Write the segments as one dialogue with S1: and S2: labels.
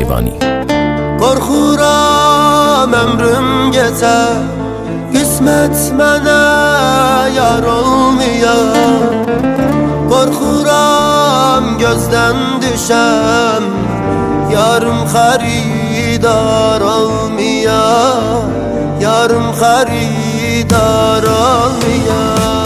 S1: Keyvani.
S2: Qorxuram ömrüm geçer, qismət mənə yar olmaya. Qorxuram gözdən düşəm, yarım xaridar olmaya, yarım xaridar olmaya.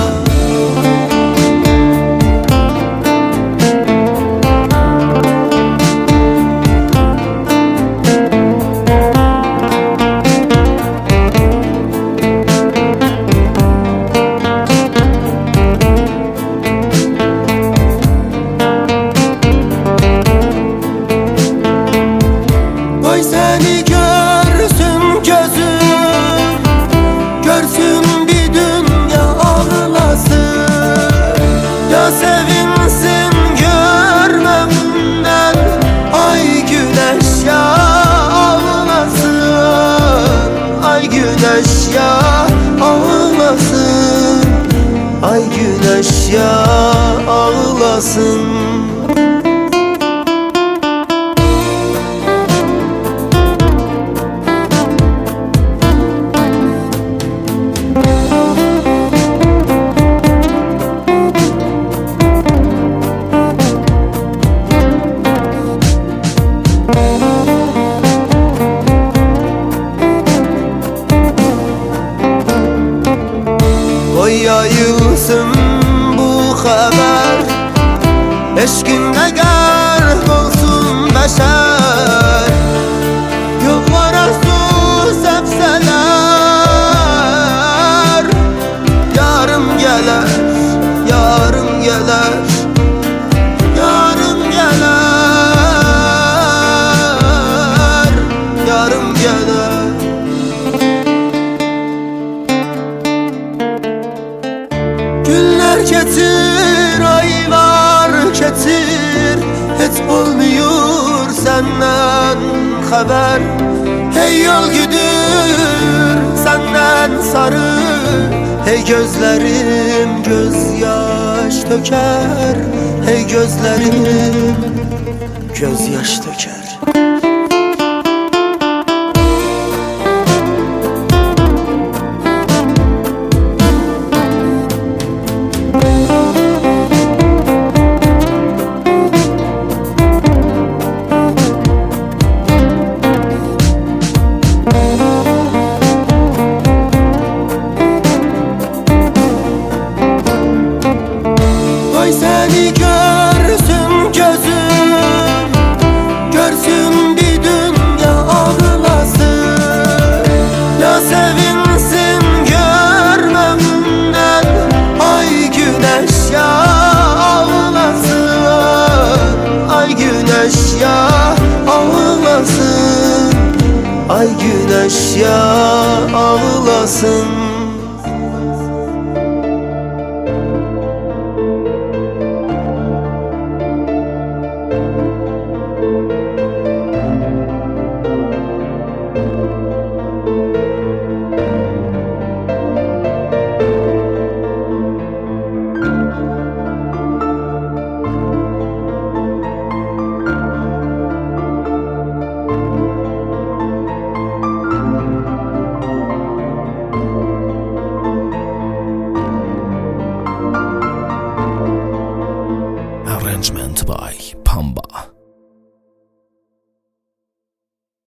S2: Qoy səni görsün gözüm, görsün bir dünya ağlasın. Ya sevinsin görmemden, ay güneş ya ağlasın. Ay güneş ya ağlasın, ay güneş ya ağlasın. Qoy yayılsın bu xəbər, eşqində qərq olsun bəşər. Yollara su səpsələr, yarım gələr, yarım gələr, yarım gələr, yarım gələr. Günler keçir, aylar keçir, heç olmuyor senden haber. Hey yol güdür senden sarı, hey gözlerim gözyaş döker, hey gözlerim gözyaş döker. Qoy səni görsün gözüm, görsün bir dünya ağlasın. Ya sevinsin görmemden, ay güneş ya ağlasın. Ay güneş ya ağlasın, ay güneş ya ağlasın.
S1: Arrangement by Pamba.